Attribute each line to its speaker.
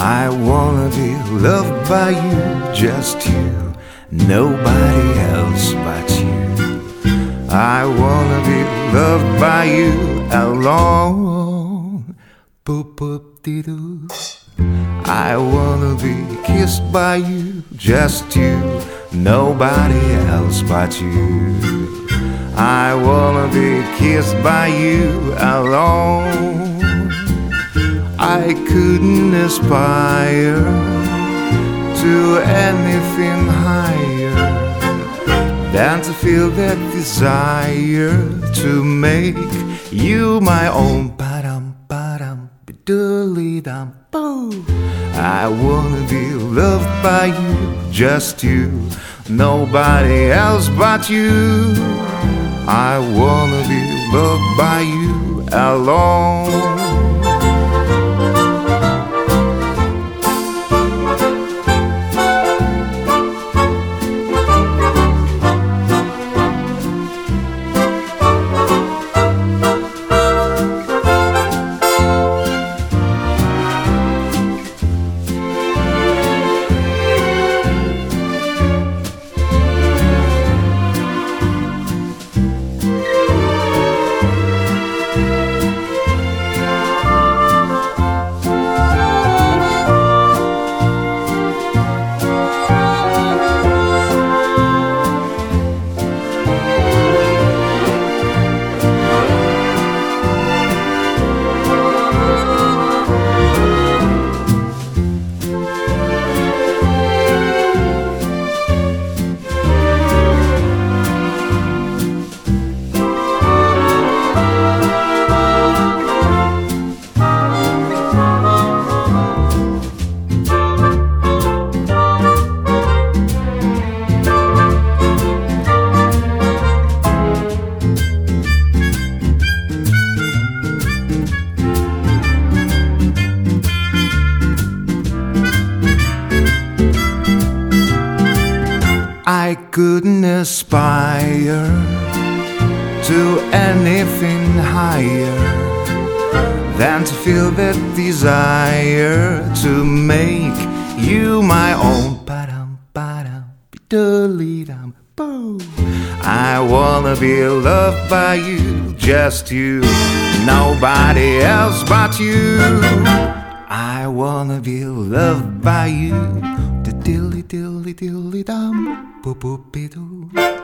Speaker 1: I wanna be loved by you, just you, nobody else but you. I wanna be loved by you alone. Boop boop dee doo. I wanna be kissed by you, just you, nobody else but you. I wanna be kissed by you alone. I couldn't aspire to anything higher than to feel that desire to make you my own. Ba-dum, ba-dum, ba-doodly-dum, boo. I wanna be loved by you, just you, nobody else but you. I wanna be loved by you alone. I couldn't aspire to anything higher than to feel that desire to make you my own. Ba-dum, ba-dum, ba-doodly-dum, boo. I wanna be loved by you, just you, nobody else but you. I wanna be loved by you. Dilly dilly dilly dum, boop boop be doo.